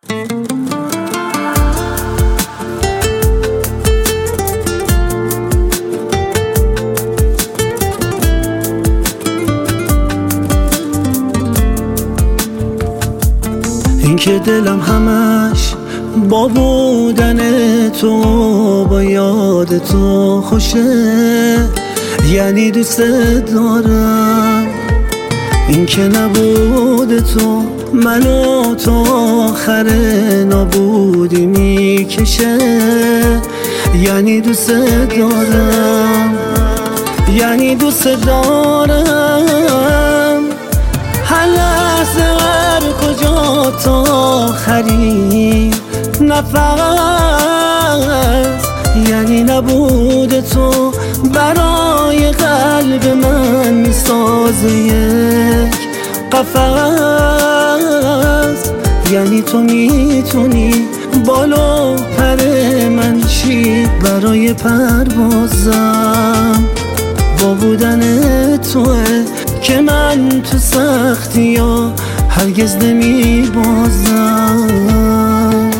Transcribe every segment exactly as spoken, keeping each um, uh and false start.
این که دلم همش با بودن تو، با یاد تو خوشه، یعنی دوست دارم. این که نبود تو منو تو آخر نابودی میکشه، یعنی دوست دارم، یعنی دوست دارم. هر لحظه هر کجا تا آخرین نفس، یعنی نبود تو برای قلب من میسازه یک قفس، یعنی تو میتونی بالو پر من شی برای پروازم. با بودن توه که من تو سختی ها هرگز نمی بازم.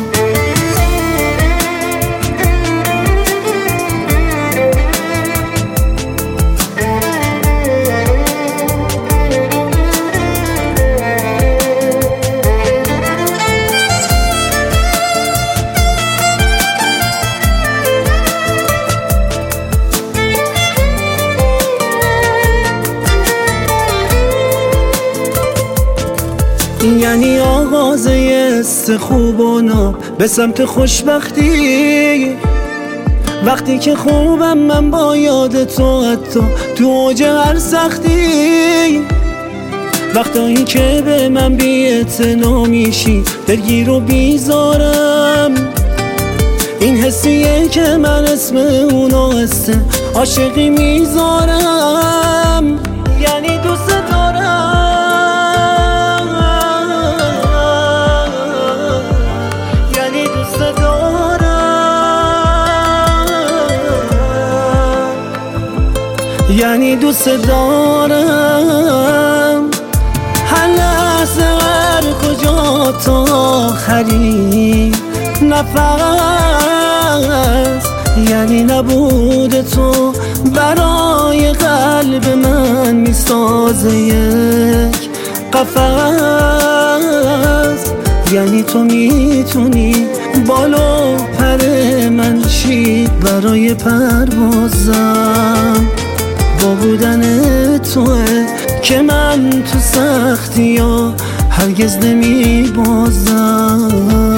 یعنی آغاز یست خوب و ناب به سمت خوشبختی، وقتی که خوبم من با یاد تو، حتی تو اوج هر سختی. وقتایی که به من بی‌اعتنا میشی دلگیر و بیزارم، این حسیه که من اسم اونو هست عاشقی میذارم. یعنی دوست دارم، یعنی دوست دارم. هر لحظه هر کجا تا آخرین نفس، یعنی نبود تو برای قلب من میسازه یک قفس، یعنی تو میتونی بالو پر من شی برای پروازم. با بودن توه که من تو سختی ها هرگز نمی بازم.